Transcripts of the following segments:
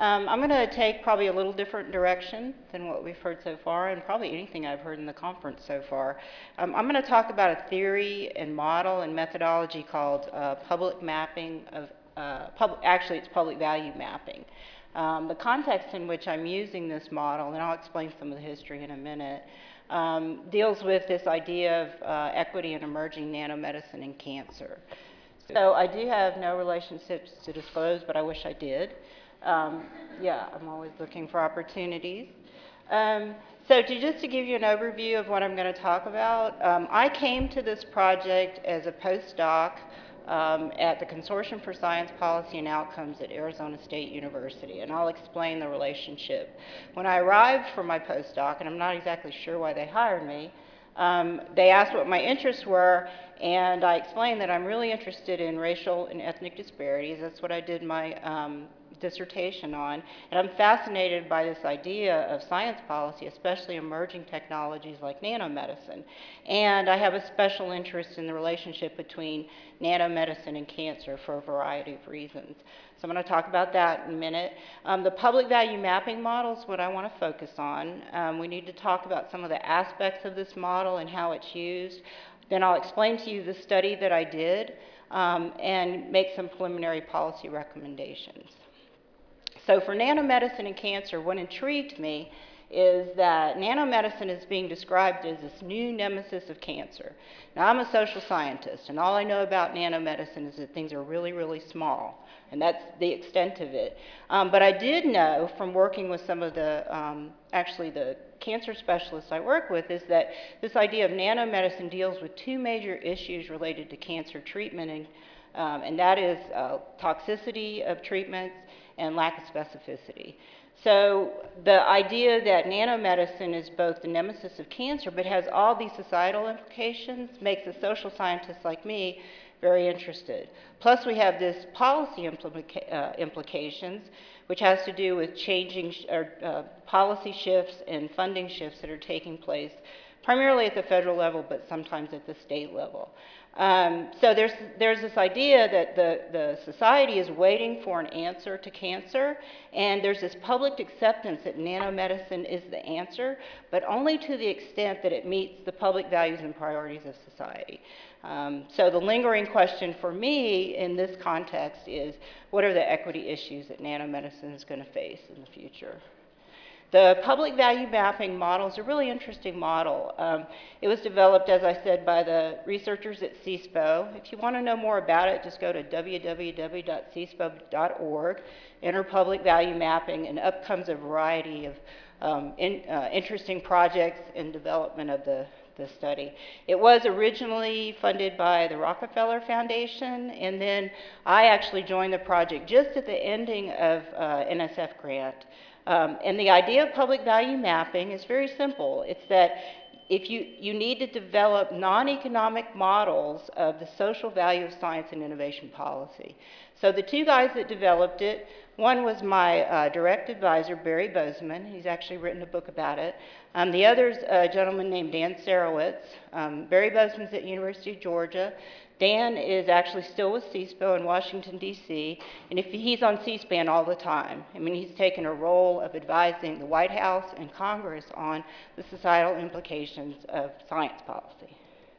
I'm going to take probably a little different direction than what we've heard so far, and probably anything I've heard in the conference so far. I'm going to talk about a theory and model and methodology called public mapping of, actually it's public value mapping. The context in which I'm using this model, and I'll explain some of the history in a minute, deals with this idea of equity in emerging nanomedicine and cancer. So I do have no relationships to disclose, but I wish I did. Yeah, I'm always looking for opportunities. Just to give you an overview of what I'm going to talk about, I came to this project as a postdoc at the Consortium for Science Policy and Outcomes at Arizona State University, and I'll explain the relationship. When I arrived for my postdoc, and I'm not exactly sure why they hired me, they asked what my interests were, and I explained that I'm really interested in racial and ethnic disparities. That's what I did my dissertation on, and I'm fascinated by this idea of science policy, especially emerging technologies like nanomedicine. And I have a special interest in the relationship between nanomedicine and cancer for a variety of reasons. So I'm going to talk about that in a minute. The public value mapping model is what I want to focus on. We need to talk about some of the aspects of this model and how it's used. Then I'll explain to you the study that I did and make some preliminary policy recommendations. So for nanomedicine and cancer, what intrigued me is that nanomedicine is being described as this new nemesis of cancer. Now, I'm a social scientist, and all I know about nanomedicine is that things are really, really small, and that's the extent of it. But I did know from working with some of the, actually the cancer specialists I work with, is that this idea of nanomedicine deals with two major issues related to cancer treatment, and that is toxicity of treatments and lack of specificity. So the idea that nanomedicine is both the nemesis of cancer but has all these societal implications makes a social scientist like me very interested. Plus we have this policy implications, which has to do with changing policy shifts and funding shifts that are taking place primarily at the federal level, but sometimes at the state level. So there's this idea that the society is waiting for an answer to cancer, and there's this public acceptance that nanomedicine is the answer, but only to the extent that it meets the public values and priorities of society. So the lingering question for me in this context is, what are the equity issues that nanomedicine is going to face in the future? The public value mapping model is a really interesting model. It was developed, as I said, by the researchers at CSPO. If you want to know more about it, just go to www.cspo.org, enter public value mapping, and up comes a variety of interesting projects in development of the study. It was originally funded by the Rockefeller Foundation, and then I actually joined the project just at the ending of NSF grant. And the idea of public value mapping is very simple. It's that if you need to develop non-economic models of the social value of science and innovation policy. So the two guys that developed it, one was my direct advisor, Barry Bozeman. He's actually written a book about it. The other's a gentleman named Dan Sarowitz. Barry Bozeman's at University of Georgia. Dan is actually still with CSPO in Washington, D.C., and he's on C-SPAN all the time. I mean, he's taken a role of advising the White House and Congress on the societal implications of science policy.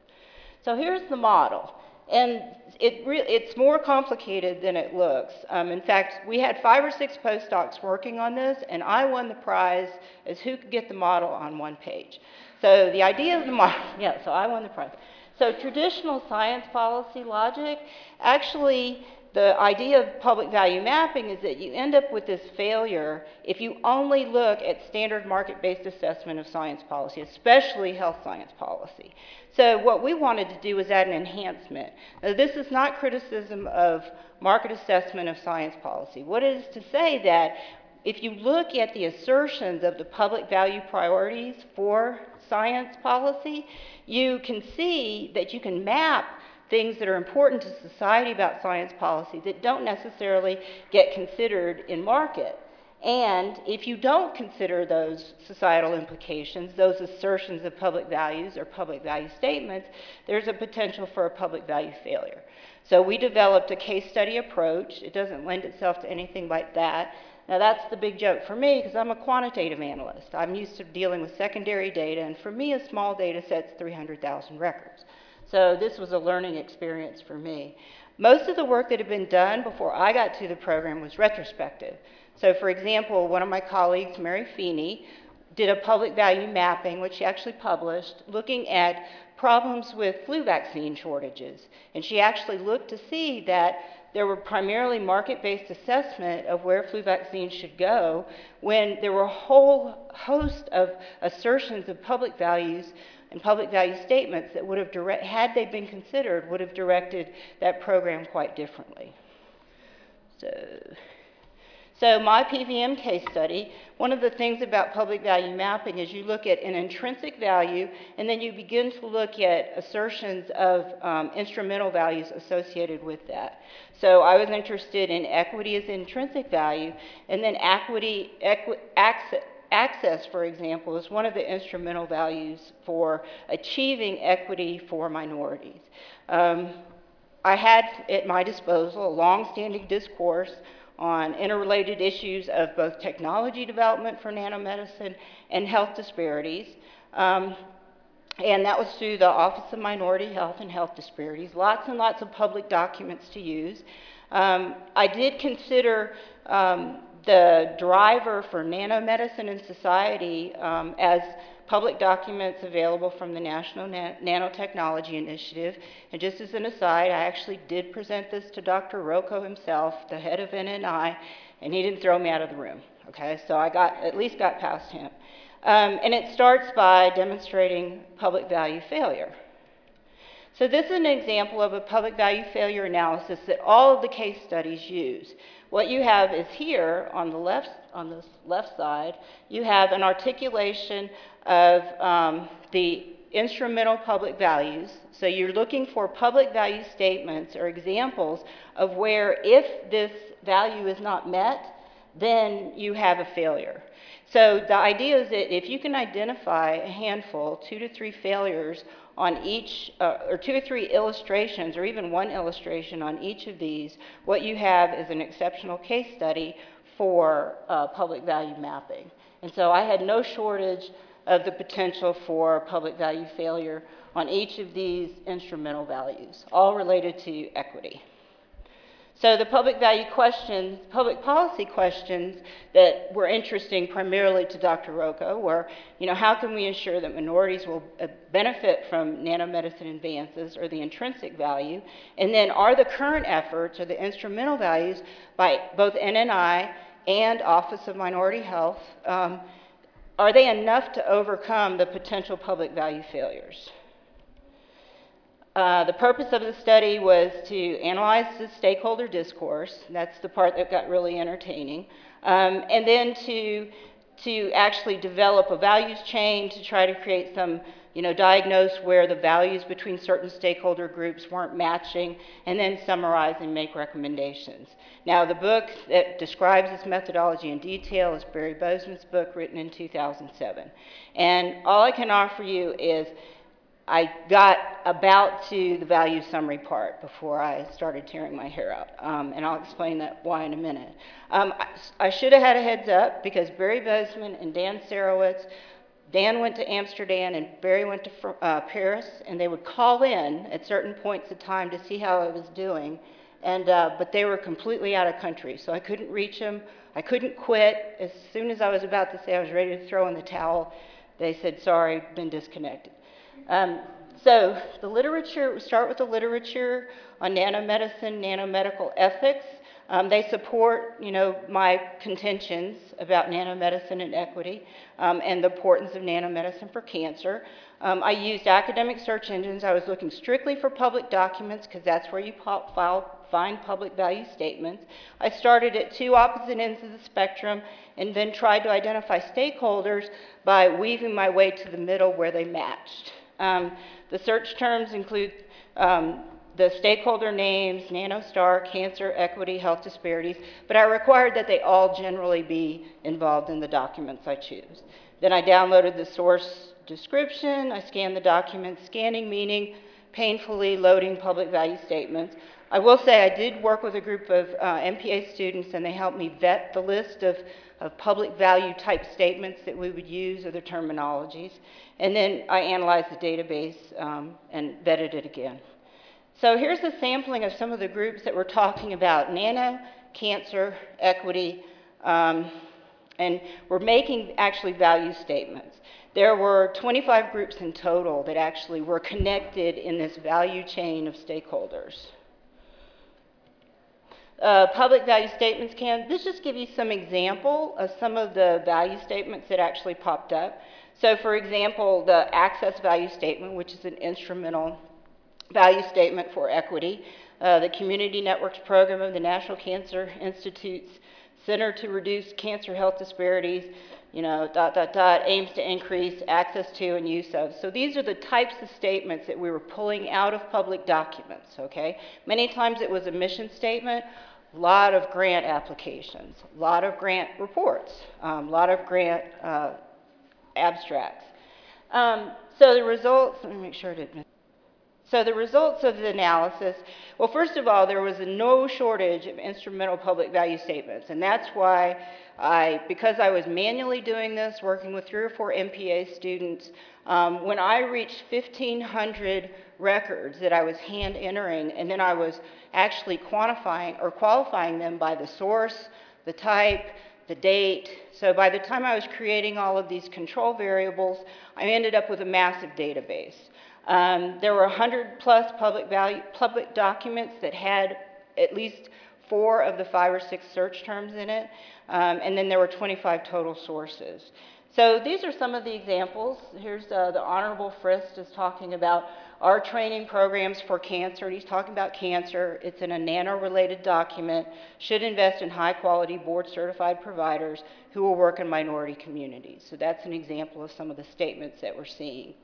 So here's the model, and it's more complicated than it looks. In fact, we had 5 or 6 postdocs working on this, and I won the prize as who could get the model on one page. So the idea of the model, yeah, so I won the prize. So traditional science policy logic, actually the idea of public value mapping is that you end up with this failure if you only look at standard market-based assessment of science policy, especially health science policy. So what we wanted to do was add an enhancement. Now, this is not criticism of market assessment of science policy. What it is to say that if you look at the assertions of the public value priorities for science policy, you can see that you can map things that are important to society about science policy that don't necessarily get considered in market. And if you don't consider those societal implications, those assertions of public values or public value statements, there's a potential for a public value failure. So we developed a case study approach. It doesn't lend itself to anything like that. Now that's the big joke for me because I'm a quantitative analyst. I'm used to dealing with secondary data, and for me a small data set's 300,000 records. So this was a learning experience for me. Most of the work that had been done before I got to the program was retrospective. So for example, one of my colleagues, Mary Feeney, did a public value mapping, which she actually published, looking at problems with flu vaccine shortages. And she actually looked to see that there were primarily market-based assessment of where flu vaccines should go when there were a whole host of assertions of public values and public value statements that would have, had they been considered, would have directed that program quite differently. So my PVM case study, one of the things about public value mapping is you look at an intrinsic value and then you begin to look at assertions of instrumental values associated with that. So I was interested in equity as intrinsic value, and then access, for example, is one of the instrumental values for achieving equity for minorities. I had at my disposal a long-standing discourse on interrelated issues of both technology development for nanomedicine and health disparities. And that was through the Office of Minority Health and Health Disparities. Lots and lots of public documents to use. I did consider the driver for nanomedicine in society as public documents available from the National Nanotechnology Initiative. And just as an aside, I actually did present this to Dr. Rocco himself, the head of NNI, and he didn't throw me out of the room. Okay, so I at least got past him. And it starts by demonstrating public value failure. So this is an example of a public value failure analysis that all of the case studies use. What you have is here on this left side, you have an articulation of the instrumental public values. So you're looking for public value statements or examples of where if this value is not met, then you have a failure. So the idea is that if you can identify a handful, 2 to 3 failures on each, or 2 or 3 illustrations, or even one illustration on each of these, what you have is an exceptional case study for public value mapping. And so I had no shortage of the potential for public value failure on each of these instrumental values, all related to equity. So the public value questions, public policy questions that were interesting primarily to Dr. Rocco were, how can we ensure that minorities will benefit from nanomedicine advances, or the intrinsic value? And then are the current efforts, or the instrumental values by both NNI and Office of Minority Health, are they enough to overcome the potential public value failures? The purpose of the study was to analyze the stakeholder discourse. That's the part that got really entertaining. And then to actually develop a values chain to try to create some, diagnose where the values between certain stakeholder groups weren't matching, and then summarize and make recommendations. Now, the book that describes this methodology in detail is Barry Bozeman's book, written in 2007. And all I can offer you is I got about to the value summary part before I started tearing my hair out, and I'll explain why in a minute. I should have had a heads up, because Barry Bozeman and Dan Sarowitz, Dan went to Amsterdam and Barry went to Paris, and they would call in at certain points of time to see how I was doing, and but they were completely out of country, so I couldn't reach them. I couldn't quit. As soon as I was about to say I was ready to throw in the towel, they said, sorry, been disconnected. So the literature, we start with the literature on nanomedicine, nanomedical ethics. They support, my contentions about nanomedicine and equity, and the importance of nanomedicine for cancer. I used academic search engines. I was looking strictly for public documents, because that's where you find public value statements. I started at 2 opposite ends of the spectrum and then tried to identify stakeholders by weaving my way to the middle where they matched. The search terms include the stakeholder names, NanoStar, cancer, equity, health disparities, but I required that they all generally be involved in the documents I choose. Then I downloaded the source description, I scanned the documents, scanning meaning painfully loading public value statements. I will say I did work with a group of MPA students, and they helped me vet the list of public value type statements that we would use, or the terminologies. And then I analyzed the database and vetted it again. So here's a sampling of some of the groups that we're talking about: nano, cancer, equity, and we're making actually value statements. There were 25 groups in total that actually were connected in this value chain of stakeholders. Public value statements this just give you some example of some of the value statements that actually popped up. So for example, the access value statement, which is an instrumental value statement for equity. The Community Networks Program of the National Cancer Institute's Center to Reduce Cancer Health Disparities, aims to increase access to and use of. So these are the types of statements that we were pulling out of public documents, okay? Many times it was a mission statement, a lot of grant applications, a lot of grant reports, a lot of grant abstracts. So the results, let me make sure I didn't miss. So the results of the analysis, well, first of all, there was no shortage of instrumental public value statements, and that's why because I was manually doing this, working with 3 or 4 MPA students, when I reached 1,500 records that I was hand entering, and then I was actually quantifying or qualifying them by the source, the type, the date. So by the time I was creating all of these control variables, I ended up with a massive database. There were 100 plus public documents that had at least 4 of the 5 or 6 search terms in it, and then there were 25 total sources. So these are some of the examples. Here's the Honorable Frist is talking about our training programs for cancer, and he's talking about cancer. It's in a nano-related document, should invest in high-quality board-certified providers who will work in minority communities. So that's an example of some of the statements that we're seeing.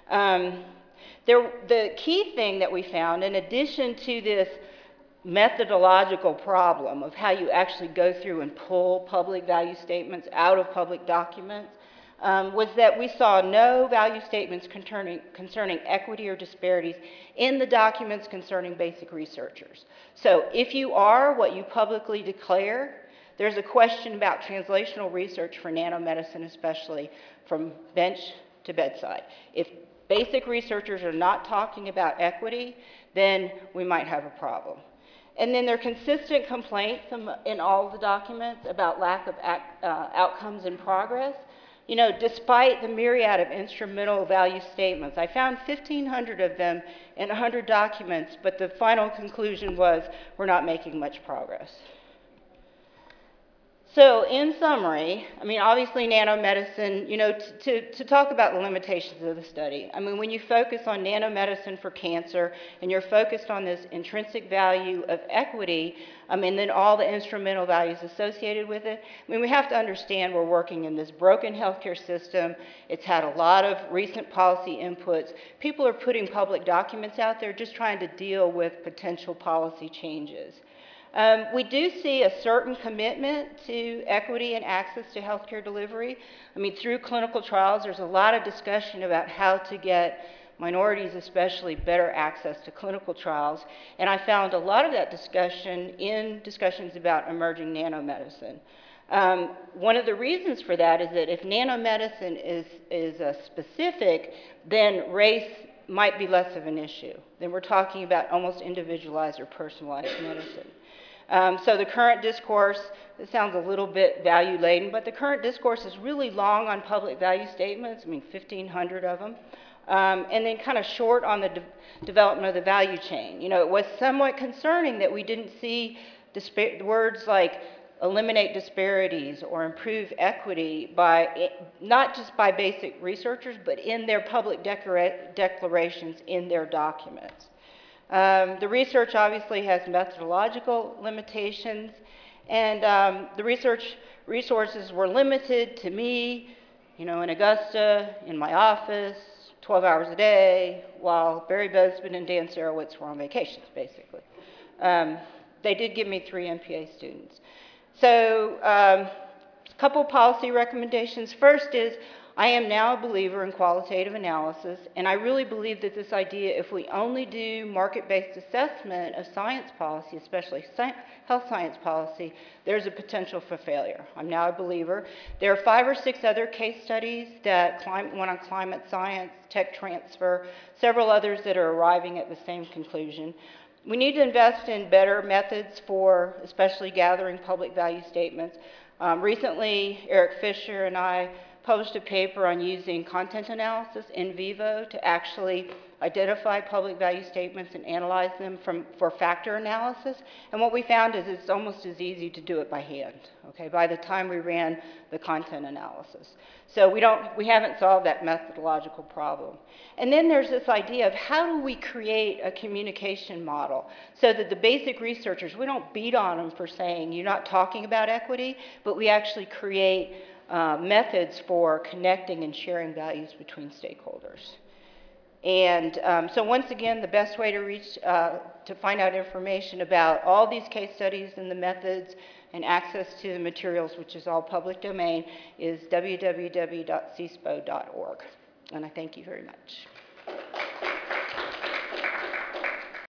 The key thing that we found, in addition to this methodological problem of how you actually go through and pull public value statements out of public documents, was that we saw no value statements concerning equity or disparities in the documents concerning basic researchers. So if you are what you publicly declare, there's a question about translational research for nanomedicine, especially from bench to bedside. If basic researchers are not talking about equity, then we might have a problem. And then there are consistent complaints in all of the documents about lack of outcomes in progress. Despite the myriad of instrumental value statements, I found 1,500 of them in 100 documents, but the final conclusion was we're not making much progress. So in summary, obviously nanomedicine, to talk about the limitations of the study, when you focus on nanomedicine for cancer and you're focused on this intrinsic value of equity, and then all the instrumental values associated with it, we have to understand we're working in this broken healthcare system. It's had a lot of recent policy inputs. People are putting public documents out there just trying to deal with potential policy changes. We do see a certain commitment to equity and access to healthcare delivery. Through clinical trials, there's a lot of discussion about how to get minorities especially better access to clinical trials, and I found a lot of that discussion in discussions about emerging nanomedicine. One of the reasons for that is that if nanomedicine is specific, then race might be less of an issue. Then we're talking about almost individualized or personalized medicine. So the current discourse, it sounds a little bit value-laden, but the current discourse is really long on public value statements, 1,500 of them, and then kind of short on the development of the value chain. It was somewhat concerning that we didn't see words like eliminate disparities or improve equity not just by basic researchers, but in their public declarations in their documents. The research obviously has methodological limitations, and the research resources were limited to me, in Augusta, in my office, 12 hours a day, while Barry Bosman and Dan Sarowitz were on vacations, basically. They did give me 3 MPA students. So a couple policy recommendations. First is, I am now a believer in qualitative analysis, and I really believe that this idea, if we only do market-based assessment of science policy, especially health science policy, there's a potential for failure. I'm now a believer. There are 5 or 6 other case studies that one on climate science, tech transfer, several others that are arriving at the same conclusion. We need to invest in better methods for especially gathering public value statements. Recently, Eric Fisher and I published a paper on using content analysis in vivo to actually identify public value statements and analyze them for factor analysis. And what we found is it's almost as easy to do it by hand, okay, by the time we ran the content analysis. So we haven't solved that methodological problem. And then there's this idea of how do we create a communication model so that the basic researchers, we don't beat on them for saying you're not talking about equity, but we actually create methods for connecting and sharing values between stakeholders. And so once again, the best way to find out information about all these case studies and the methods and access to the materials, which is all public domain, is www.cspo.org. And I thank you very much.